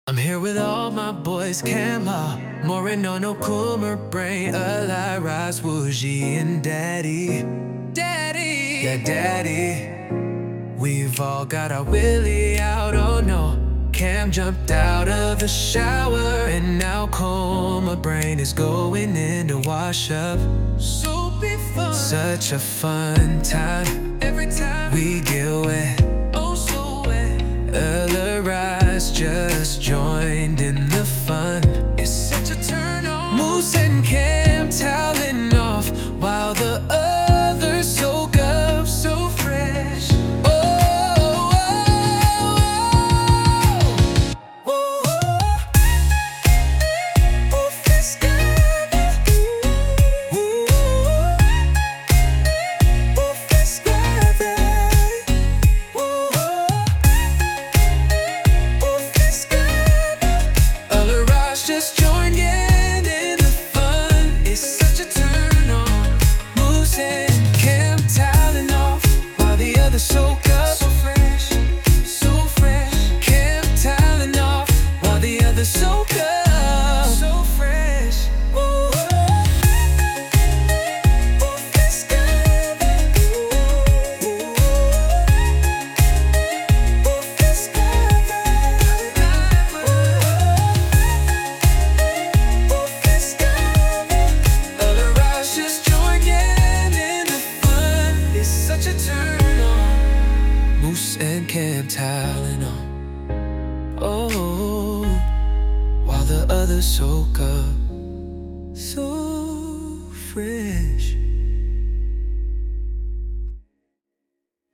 I'm here with all my boys, Kama, Moreno, no Coomer, Brain, Eli, Rise, Woogie, and Daddy. Yeah, Daddy. We've all got our Willie out, oh no. Cam jumped out of the shower, and now Coma Brain is going in to wash up. So be fun. Such a fun time. Every time we get wet, oh so wet. Rise just joined in the fun. It's such a turn on. Moose and Cam toweling off while the others soak up so fresh. Just join in the fun. It's such a turn on. Moose and Cam toweling off while the others soak up. So fresh, so fresh. Cam toweling off while the others soak up. So fresh. Moose and Cam toweling on, oh, while the others soak up, so fresh.